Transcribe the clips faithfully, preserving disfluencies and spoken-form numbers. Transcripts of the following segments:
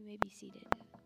You may be seated.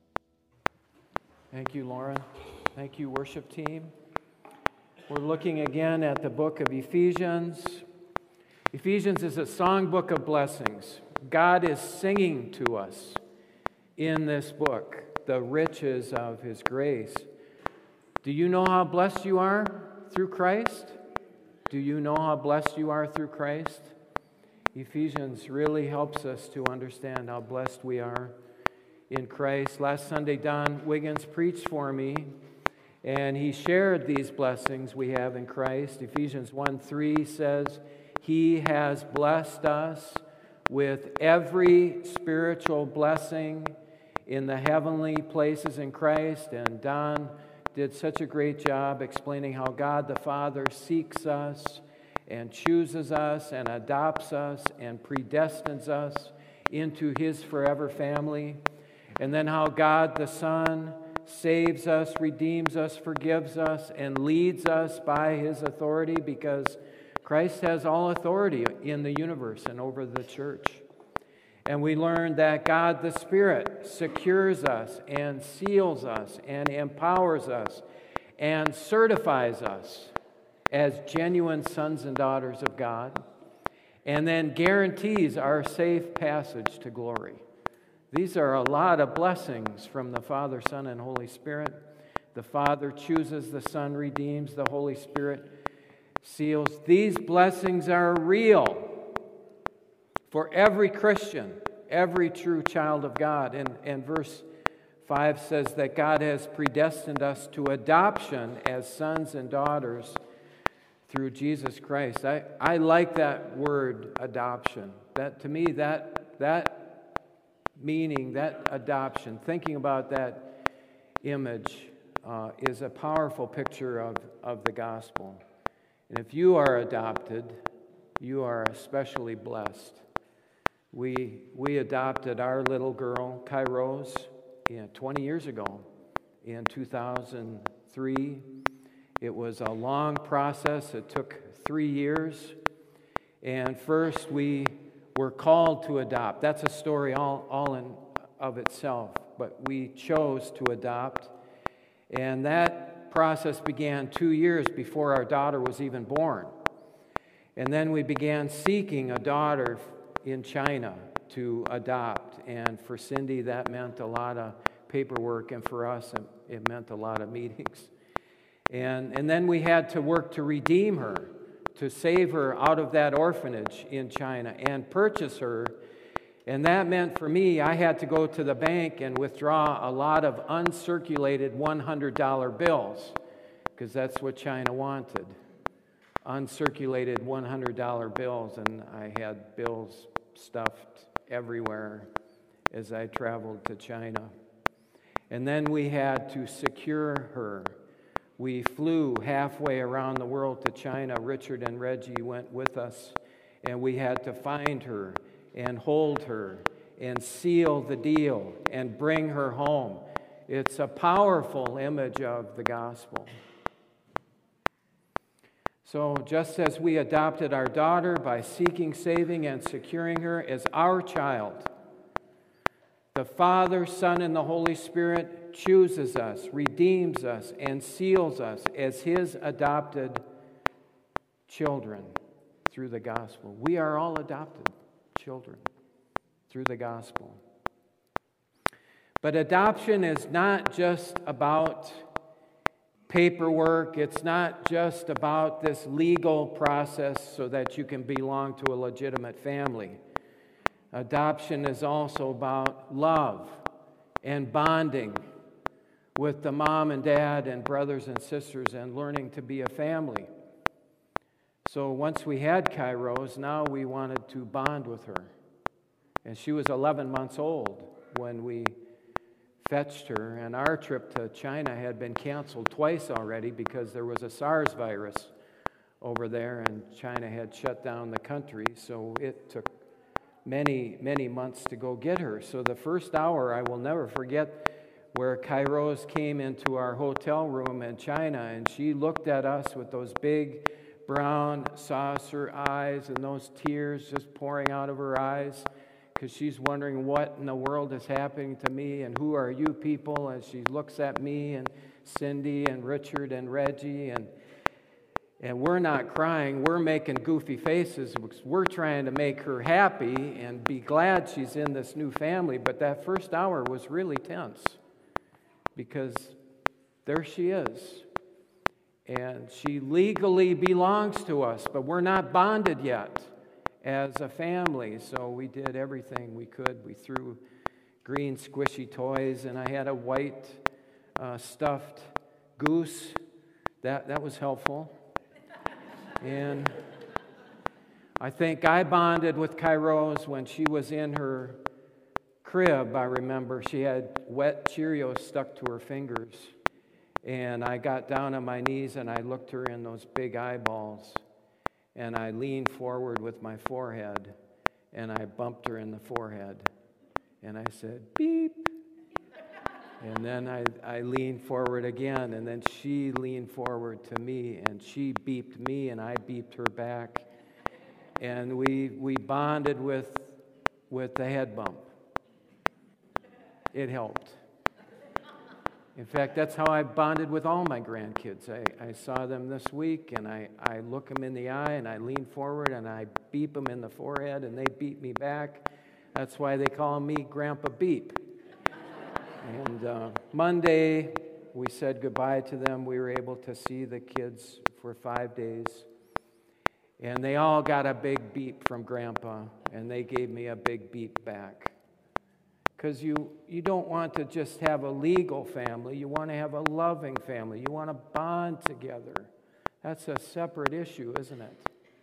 Thank you, Lauren. Thank you, worship team. We're looking again at the book of Ephesians. Ephesians is a songbook of blessings. God is singing to us in this book the riches of His grace. Do you know how blessed you are through Christ? Do you know how blessed you are through Christ? Ephesians really helps us to understand how blessed we are in Christ. Last Sunday, Don Wiggins preached for me, and he shared these blessings we have in Christ. Ephesians one three says, He has blessed us with every spiritual blessing in the heavenly places in Christ. And Don did such a great job explaining how God the Father seeks us and chooses us and adopts us and predestines us into His forever family. And then how God the Son saves us, redeems us, forgives us, and leads us by His authority, because Christ has all authority in the universe and over the church. And we learn that God the Spirit secures us and seals us and empowers us and certifies us as genuine sons and daughters of God, and then guarantees our safe passage to glory. These are a lot of blessings from the Father, Son, and Holy Spirit. The Father chooses, the Son redeems, the Holy Spirit seals. These blessings are real for every Christian, every true child of God. And, and verse five says that God has predestined us to adoption as sons and daughters through Jesus Christ. I, I like that word, adoption. That, to me, that that meaning, that adoption, thinking about that image uh, is a powerful picture of, of the gospel. And if you are adopted, you are especially blessed. We we adopted our little girl, Kairos, in, twenty years ago, in two thousand three. It was a long process. It took three years. And first we were called to adopt. That's a story all, all in of itself. But we chose to adopt. And that process began two years before our daughter was even born. And then we began seeking a daughter in China to adopt. And for Cindy, that meant a lot of paperwork. And for us, it meant a lot of meetings. And, and then we had to work to redeem her, to save her out of that orphanage in China and purchase her. And that meant for me, I had to go to the bank and withdraw a lot of uncirculated one hundred dollar bills, because that's what China wanted, uncirculated one hundred dollar bills. And I had bills stuffed everywhere as I traveled to China. And then we had to secure her. We flew halfway around the world to China. Richard and Reggie went with us, and we had to find her and hold her and seal the deal and bring her home. It's a powerful image of the gospel. So just as we adopted our daughter by seeking, saving, and securing her as our child, the Father, Son, and the Holy Spirit chooses us, redeems us, and seals us as His adopted children through the gospel. We are all adopted children through the gospel. But adoption is not just about paperwork. It's not just about this legal process so that you can belong to a legitimate family. Adoption is also about love and bonding with the mom and dad and brothers and sisters and learning to be a family. So once we had Kairos, now we wanted to bond with her. And she was eleven months old when we fetched her, and our trip to China had been canceled twice already because there was a SARS virus over there, and China had shut down the country, so it took many, many months to go get her. So the first hour, I will never forget, where Kairos came into our hotel room in China, and she looked at us with those big brown saucer eyes and those tears just pouring out of her eyes, because she's wondering what in the world is happening to me and who are you people, as she looks at me and Cindy and Richard and Reggie, and and we're not crying, we're making goofy faces. We're trying to make her happy and be glad she's in this new family, but that first hour was really tense because there she is. And she legally belongs to us, but we're not bonded yet as a family. So we did everything we could. We threw green squishy toys, and I had a white uh, stuffed goose. That, that was helpful. And I think I bonded with Kairos when she was in her crib. I remember she had wet Cheerios stuck to her fingers. And I got down on my knees and I looked her in those big eyeballs. And I leaned forward with my forehead. And I bumped her in the forehead. And I said, beep. And then I, I leaned forward again, and then she leaned forward to me, and she beeped me, and I beeped her back. And we we bonded with, with the head bump. It helped. In fact, that's how I bonded with all my grandkids. I, I saw them this week, and I, I look them in the eye, and I lean forward, and I beep them in the forehead, and they beep me back. That's why they call me Grandpa Beep. And uh, Monday, we said goodbye to them. We were able to see the kids for five days. And they all got a big beep from Grandpa, and they gave me a big beep back. Because you, you don't want to just have a legal family. You want to have a loving family. You want to bond together. That's a separate issue, isn't it?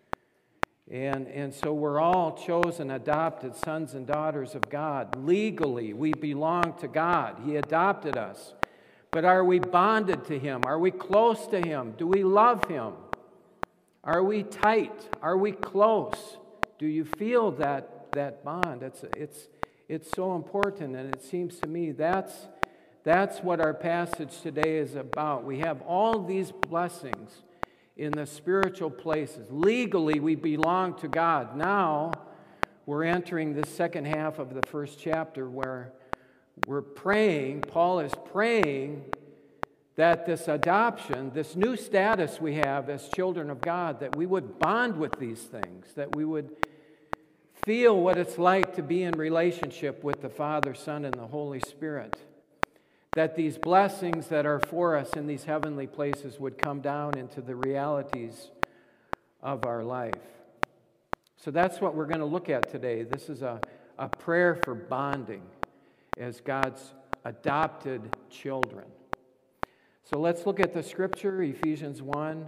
And, and so we're all chosen, adopted sons and daughters of God. Legally, we belong to God. He adopted us. But are we bonded to Him? Are we close to Him? Do we love Him? Are we tight? Are we close? Do you feel that, that bond? It's, it's, it's so important, and it seems to me that's, that's what our passage today is about. We have all these blessings in the spiritual places. Legally, we belong to God. Now, we're entering the second half of the first chapter where we're praying, Paul is praying that this adoption, this new status we have as children of God, that we would bond with these things, that we would feel what it's like to be in relationship with the Father, Son, and the Holy Spirit. That these blessings that are for us in these heavenly places would come down into the realities of our life. So that's what we're going to look at today. This is a, a prayer for bonding as God's adopted children. So let's look at the scripture, Ephesians one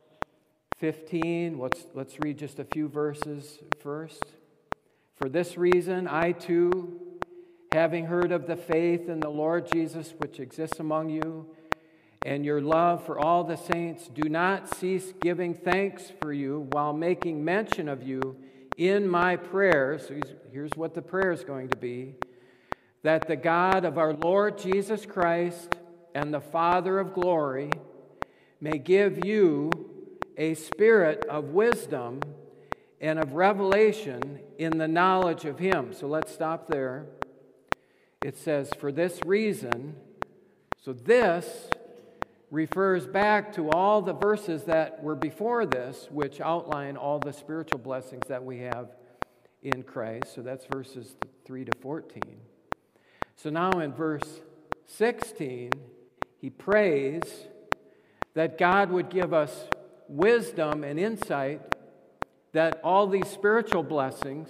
fifteen. Let's, let's read just a few verses first. For this reason, I too, having heard of the faith in the Lord Jesus which exists among you, and your love for all the saints, do not cease giving thanks for you while making mention of you in my prayers. So here's what the prayer is going to be. That the God of our Lord Jesus Christ and the Father of glory may give you a spirit of wisdom and of revelation in the knowledge of Him. So let's stop there. It says, for this reason, so this refers back to all the verses that were before this, which outline all the spiritual blessings that we have in Christ. So that's verses three to fourteen. So now in verse sixteen, he prays that God would give us wisdom and insight, that all these spiritual blessings,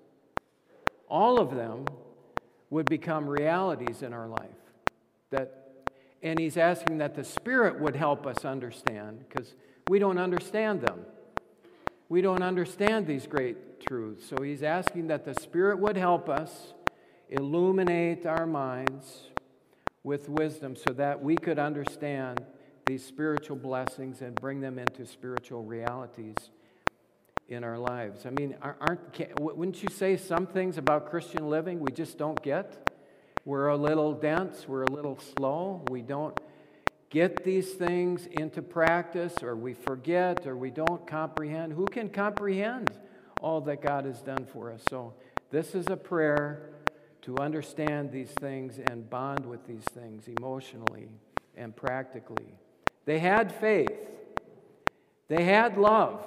all of them, would become realities in our life. That, and he's asking that the Spirit would help us understand, because we don't understand them. We don't understand these great truths. So he's asking that the Spirit would help us illuminate our minds with wisdom so that we could understand these spiritual blessings and bring them into spiritual realities in our lives. I mean, aren't wouldn't you say some things about Christian living we just don't get? We're a little dense, we're a little slow, we don't get these things into practice, or we forget, or we don't comprehend. Who can comprehend all that God has done for us? So This is a prayer to understand these things and bond with these things emotionally and practically. They had faith. They had love.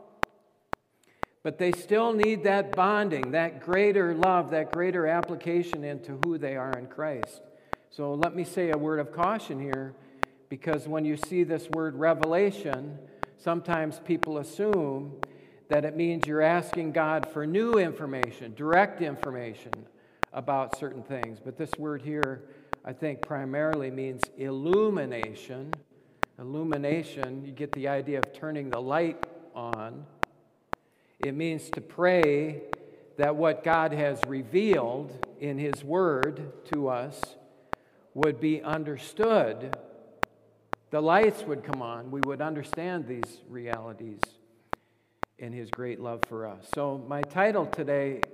But they still need that bonding, that greater love, that greater application into who they are in Christ. So let me say a word of caution here, because when you see this word revelation, sometimes people assume that it means you're asking God for new information, direct information about certain things. But this word here, I think, primarily means illumination. Illumination, you get the idea of turning the light on. It means to pray that what God has revealed in His Word to us would be understood. The lights would come on. We would understand these realities in His great love for us. So my title today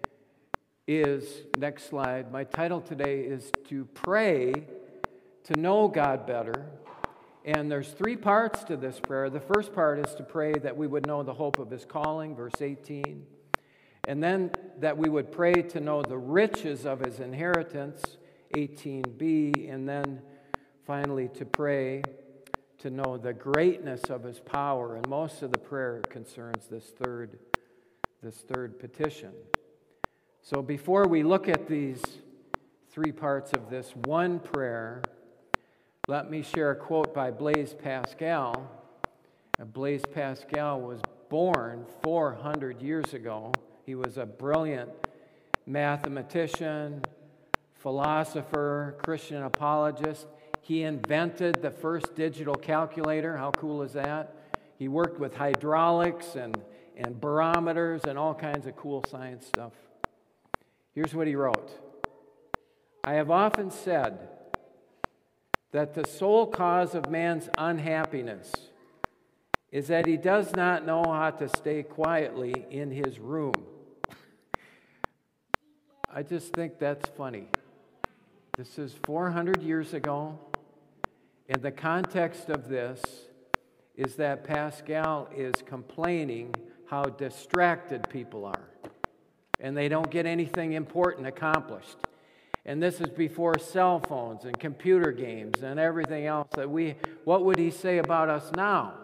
is, next slide, my title today is to pray to know God better. And there's three parts to this prayer. The first part is to pray that we would know the hope of His calling, verse eighteen. And then that we would pray to know the riches of His inheritance, eighteen b. And then finally to pray to know the greatness of His power. And most of the prayer concerns this third, this third petition. So before we look at these three parts of this one prayer, let me share a quote by Blaise Pascal. Blaise Pascal was born four hundred years ago. He was a brilliant mathematician, philosopher, Christian apologist. He invented the first digital calculator. How cool is that? He worked with hydraulics and, and barometers and all kinds of cool science stuff. Here's what he wrote. I have often said that the sole cause of man's unhappiness is that he does not know how to stay quietly in his room. I just think that's funny. This is four hundred years ago, and the context of this is that Pascal is complaining how distracted people are, and they don't get anything important accomplished. And this is before cell phones and computer games and everything else that we, what would he say about us now?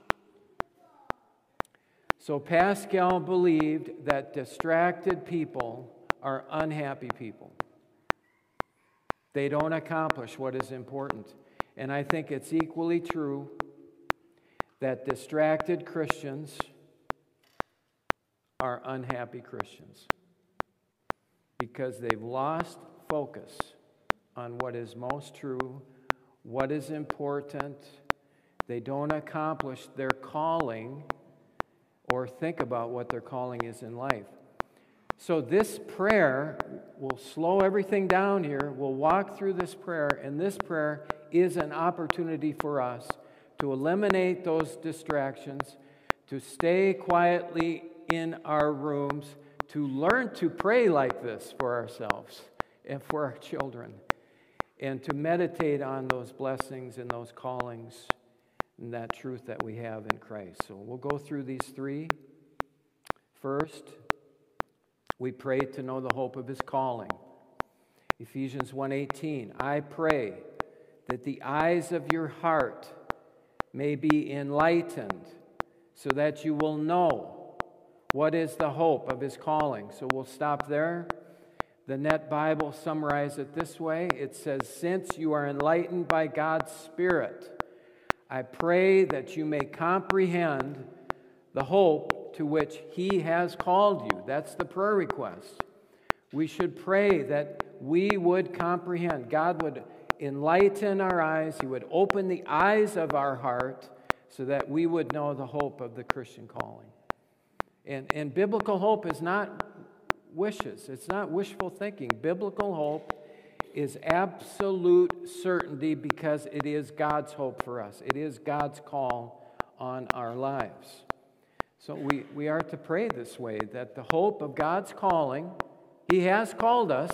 So Pascal believed that distracted people are unhappy people. They don't accomplish what is important. And I think it's equally true that distracted Christians are unhappy Christians because they've lost focus on what is most true, what is important. They don't accomplish their calling or think about what their calling is in life. So this prayer will slow everything down here. We'll walk through this prayer, and this prayer is an opportunity for us to eliminate those distractions, to stay quietly in our rooms, to learn to pray like this for ourselves and for our children, and to meditate on those blessings and those callings and that truth that we have in Christ. So we'll go through these three. First, we pray to know the hope of His calling. Ephesians one eighteen, I pray that the eyes of your heart may be enlightened so that you will know what is the hope of His calling. So we'll stop there. The Net Bible summarizes it this way. It says, since you are enlightened by God's Spirit, I pray that you may comprehend the hope to which He has called you. That's the prayer request. We should pray that we would comprehend. God would enlighten our eyes. He would open the eyes of our heart so that we would know the hope of the Christian calling. And, and biblical hope is not wishes. It's not wishful thinking. Biblical hope is absolute certainty because it is God's hope for us. It is God's call on our lives. So we, we are to pray this way, that the hope of God's calling, He has called us.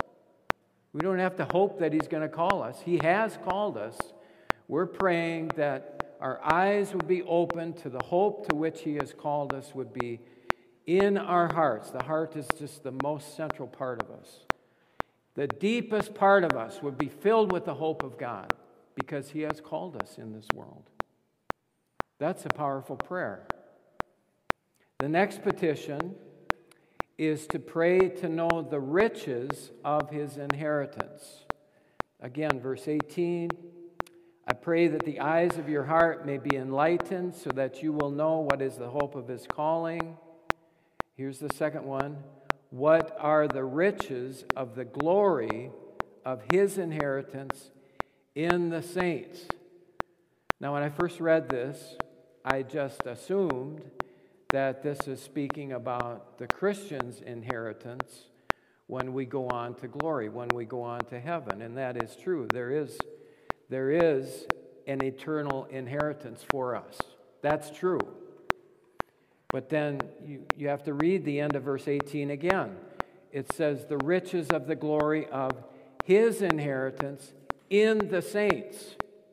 We don't have to hope that He's going to call us. He has called us. We're praying that our eyes would be open to the hope to which He has called us would be in our hearts. The heart is just the most central part of us. The deepest part of us would be filled with the hope of God because He has called us in this world. That's a powerful prayer. The next petition is to pray to know the riches of His inheritance. Again, verse eighteen, I pray that the eyes of your heart may be enlightened so that you will know what is the hope of His calling. Here's the second one. What are the riches of the glory of His inheritance in the saints? Now, when I first read this, I just assumed that this is speaking about the Christian's inheritance when we go on to glory, when we go on to heaven. And that is true. There is, there is an eternal inheritance for us. That's true. But then you, you have to read the end of verse eighteen again. It says, the riches of the glory of His inheritance in the saints.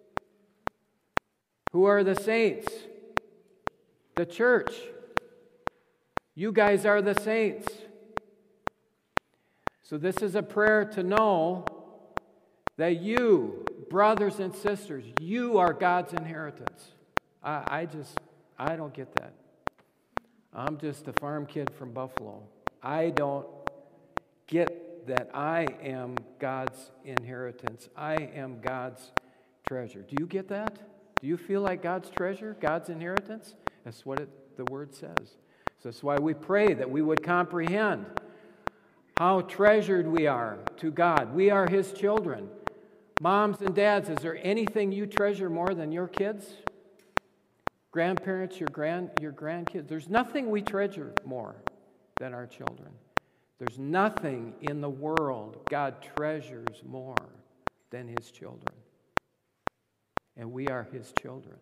Who are the saints? The church. You guys are the saints. So this is a prayer to know that you, brothers and sisters, you are God's inheritance. I, I just, I don't get that. I'm just a farm kid from Buffalo. I don't get that I am God's inheritance. I am God's treasure. Do you get that? Do you feel like God's treasure, God's inheritance? That's what it, the word says. So that's why we pray that we would comprehend how treasured we are to God. We are His children. Moms and dads, is there anything you treasure more than your kids? Grandparents, your grand, your grandkids. There's nothing we treasure more than our children. There's nothing in the world God treasures more than His children. And we are His children.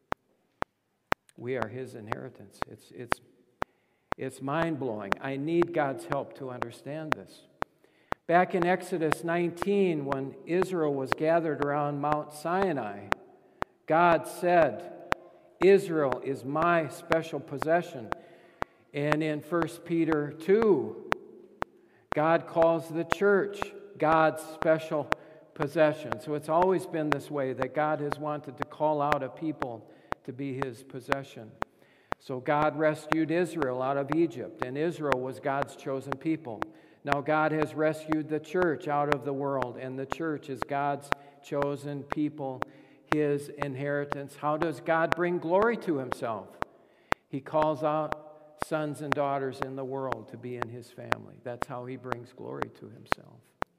We are His inheritance. It's, it's, it's mind-blowing. I need God's help to understand this. Back in Exodus nineteen, when Israel was gathered around Mount Sinai, God said, Israel is my special possession. And in First Peter two, God calls the church God's special possession. So it's always been this way, that God has wanted to call out a people to be His possession. So God rescued Israel out of Egypt, and Israel was God's chosen people. Now God has rescued the church out of the world, and the church is God's chosen people, His inheritance. How does God bring glory to Himself? He calls out sons and daughters in the world to be in His family. That's how He brings glory to Himself.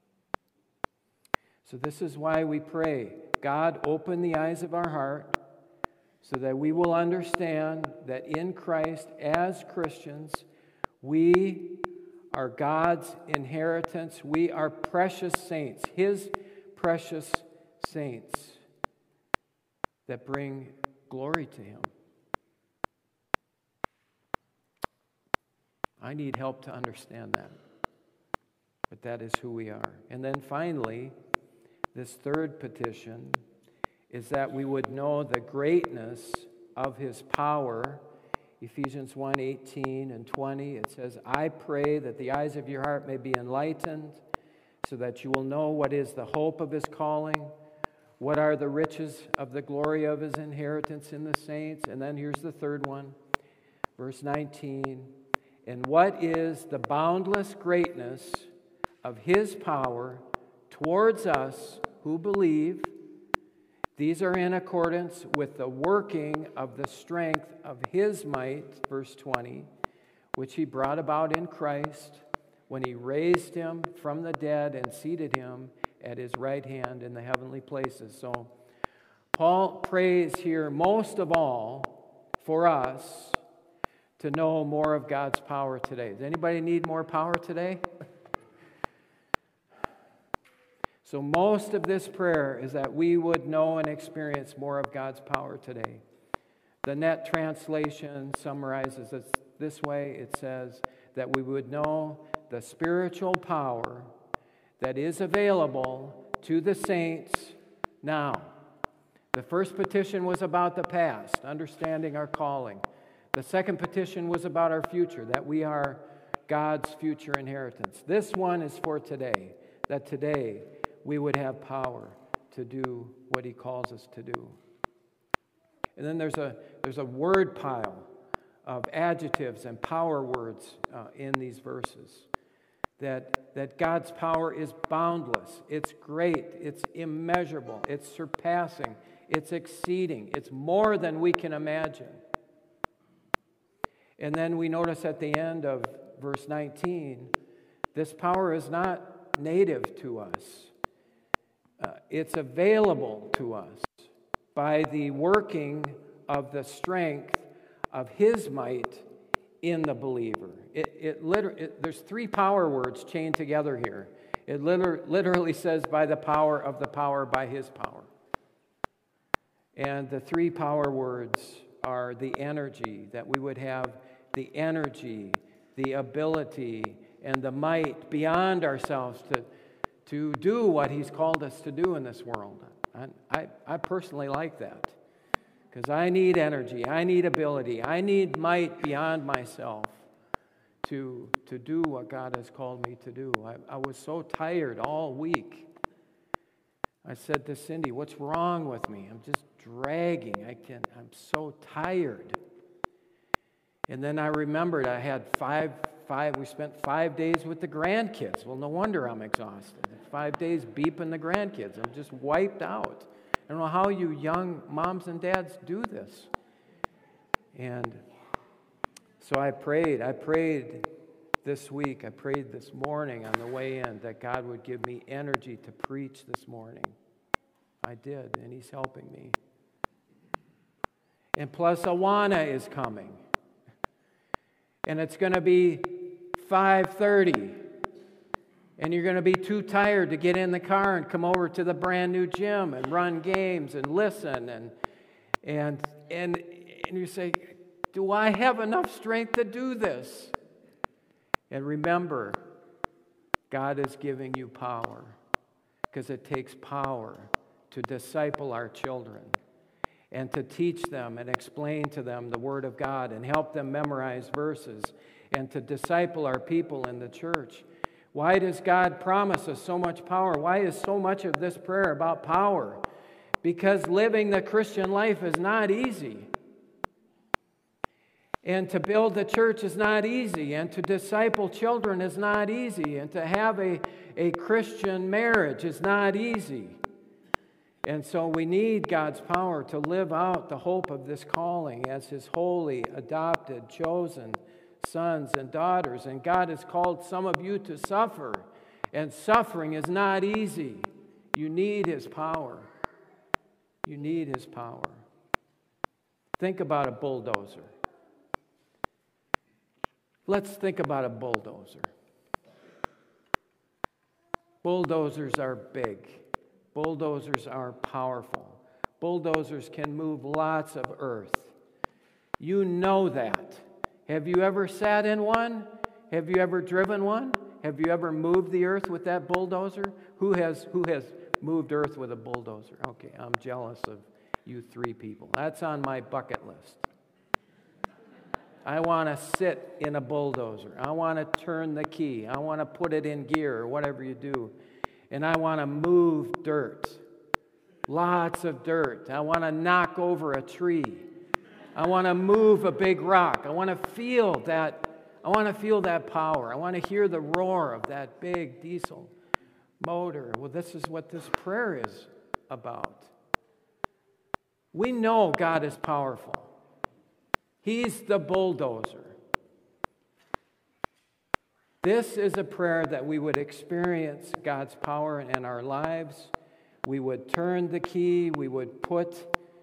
So this is why we pray, God, open the eyes of our heart so that we will understand that in Christ, as Christians, we are God's inheritance. We are precious saints, His precious saints that bring glory to Him. I need help to understand that. But that is who we are. And then finally, this third petition is that we would know the greatness of His power. Ephesians one, eighteen and twenty, it says, I pray that the eyes of your heart may be enlightened so that you will know what is the hope of His calling, what are the riches of the glory of His inheritance in the saints. And then here's the third one, verse nineteen, and what is the boundless greatness of His power towards us who believe. These are in accordance with the working of the strength of His might, verse twenty, which He brought about in Christ when He raised Him from the dead and seated Him at His right hand in the heavenly places. So Paul prays here most of all for us to know more of God's power today. Does anybody need more power today? So most of this prayer is that we would know and experience more of God's power today. The Net translation summarizes it this way. It says that we would know the spiritual power that is available to the saints now. The first petition was about the past, understanding our calling. The second petition was about our future, that we are God's future inheritance. This one is for today, that today we would have power to do what he calls us to do. And then there's a there's a word pile of adjectives and power words uh, in these verses. That, that God's power is boundless, it's great, it's immeasurable, it's surpassing, it's exceeding, it's more than we can imagine. And then we notice at the end of verse nineteen, this power is not native to us. Uh, it's available to us by the working of the strength of his might in the believer. It, it, liter- it there's three power words chained together here. It liter- literally says by the power of the power, by his power. And the three power words are the energy, that we would have the energy, the ability, and the might beyond ourselves to, to do what he's called us to do in this world. I, I, I personally like that, because I need energy, I need ability, I need might beyond myself to, to do what God has called me to do. I, I was so tired all week. I said to Cindy, what's wrong with me? I'm just dragging. I can, I'm so tired. And then I remembered I had five, five, we spent five days with the grandkids. Well, no wonder I'm exhausted. Five days beeping the grandkids. I'm just wiped out. I don't know how you young moms and dads do this. And so I prayed. I prayed this week. I prayed this morning on the way in that God would give me energy to preach this morning. I did, and he's helping me. And plus, Awana is coming. And it's going to be five thirty. And you're going to be too tired to get in the car and come over to the brand new gym and run games and listen. And and and, and you say, do I have enough strength to do this? And remember, God is giving you power, because it takes power to disciple our children and to teach them and explain to them the Word of God and help them memorize verses and to disciple our people in the church. Why does God promise us so much power? Why is so much of this prayer about power? Because living the Christian life is not easy. And to build the church is not easy. And to disciple children is not easy. And to have a, a Christian marriage is not easy. And so we need God's power to live out the hope of this calling as his holy, adopted, chosen sons and daughters. And God has called some of you to suffer. And suffering is not easy. You need his power. You need his power. Think about a bulldozer. Let's think about a bulldozer. Bulldozers are big. Bulldozers are powerful. Bulldozers can move lots of earth. You know that. Have you ever sat in one? Have you ever driven one? Have you ever moved the earth with that bulldozer? Who has who has moved earth with a bulldozer? Okay, I'm jealous of you three people. That's on my bucket list. I want to sit in a bulldozer. I want to turn the key. I want to put it in gear or whatever you do. And I want to move dirt. Lots of dirt. I want to knock over a tree. I want to move a big rock. I want to feel that. I want to feel that power. I want to hear the roar of that big diesel motor. Well, this is what this prayer is about. We know God is powerful. He's the bulldozer. This is a prayer that we would experience God's power in our lives. We would turn the key. We would put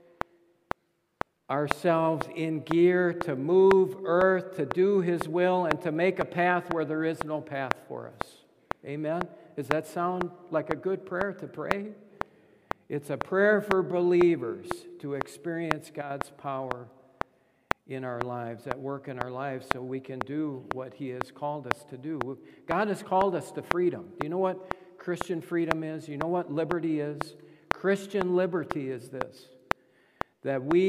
ourselves in gear to move earth, to do his will, and to make a path where there is no path for us. Amen? Does that sound like a good prayer to pray? It's a prayer for believers to experience God's power in our lives, at work in our lives, so we can do what he has called us to do. God has called us to freedom. Do you know what Christian freedom is? You know what liberty is? Christian liberty is this, that we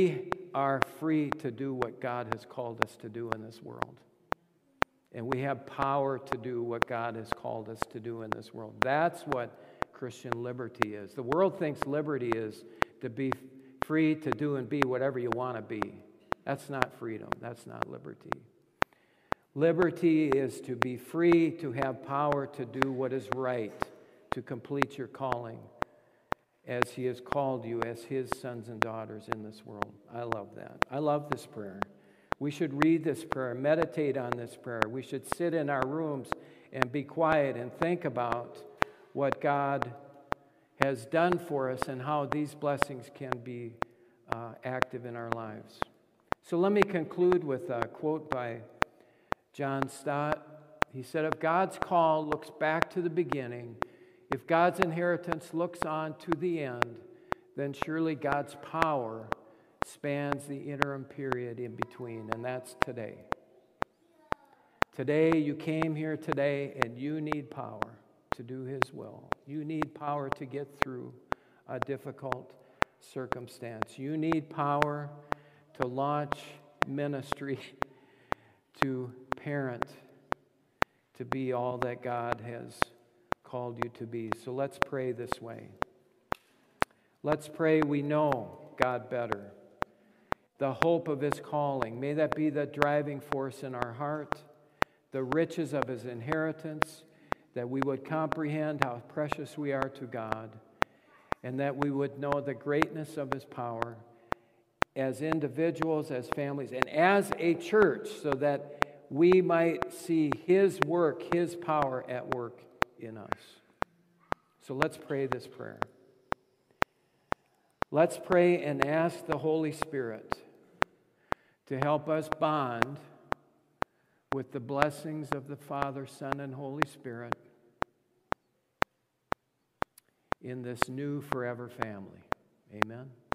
are free to do what God has called us to do in this world. And we have power to do what God has called us to do in this world. That's what Christian liberty is. The world thinks liberty is to be free to do and be whatever you want to be. That's not freedom. That's not liberty. Liberty is to be free, to have power to do what is right, to complete your calling as He has called you as His sons and daughters in this world. I love that. I love this prayer. We should read this prayer, meditate on this prayer. We should sit in our rooms and be quiet and think about what God has done for us and how these blessings can be uh, active in our lives. So let me conclude with a quote by John Stott. He said, if God's call looks back to the beginning, if God's inheritance looks on to the end, then surely God's power spans the interim period in between, and that's today. Today, you came here today, and you need power to do His will. You need power to get through a difficult circumstance. You need power to launch ministry, to parent, to be all that God has called you to be. So let's pray this way. Let's pray we know God better, the hope of His calling. May that be the driving force in our heart, the riches of His inheritance, that we would comprehend how precious we are to God, and that we would know the greatness of His power as individuals, as families, and as a church, so that we might see His work, His power at work in us. So let's pray this prayer. Let's pray and ask the Holy Spirit to help us bond with the blessings of the Father, Son, and Holy Spirit in this new forever family. Amen.